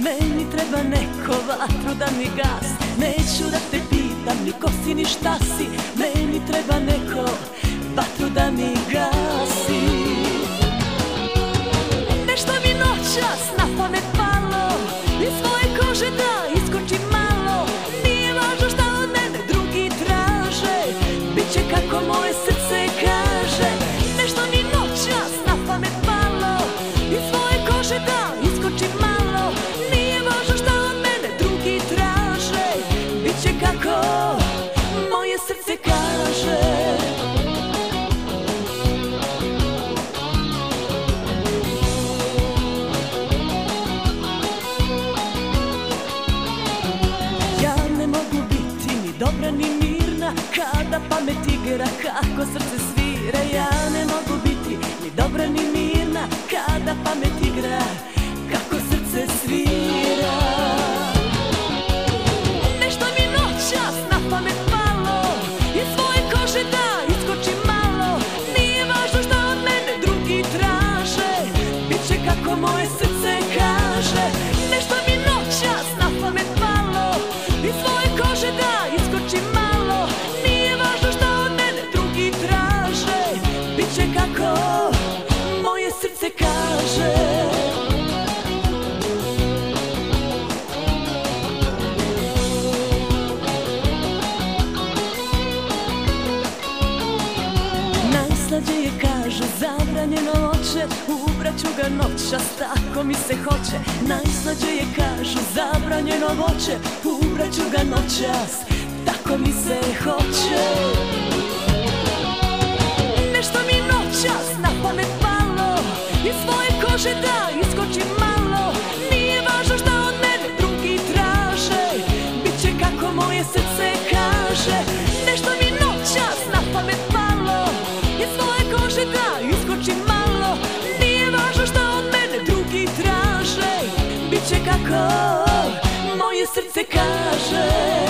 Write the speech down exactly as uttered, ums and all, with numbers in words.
Meni treba neko vatru da mi gasi. Neću da te pitam ni ko si ni šta si. Meni treba neko vatru da mi gasi. Nešto mi noćas na pamet palo, iz svoje kože da iskočim malo. Nije važno šta od mene drugi traže, biće kako moje srce kaže. Nešto mi noćas na pamet palo, iz svoje kože da iskočim malo. Nije važno šta od mene drugi traže, biće kako moje srce kaže. Dobra ni mirna, kada pamet igra, kako srce svira. Ja ne mogu biti ni dobra ni mirna, kada pamet igra, kako srce svira. Nešto mi noćas na pamet palo, iz svoje kože da iskočim malo. Nije važno šta od mene drugi traže, biće kako moje srce kaže. Nešto mi noćas na pamet palo, iz svoje kože da iskočim malo. Nije važno šta od mene drugi traže, biće kako moje srce kaže. Najslađe je kažu zabranjeno oče, ubraću ga noćas, tako mi se hoće. Najslađe je kažu zabranjeno voće, ubraću ga noćas, tako mi se hoće. Nešto mi noćas na pamet palo, iz svoje kože da iskočim malo. Nije važno šta od mene drugi traže, biće kako moje srce kaže. Nešto mi noćas na pamet palo, iz svoje kože da iskočim malo. Nije važno šta od mene drugi traže, biće kako moje srce kaže.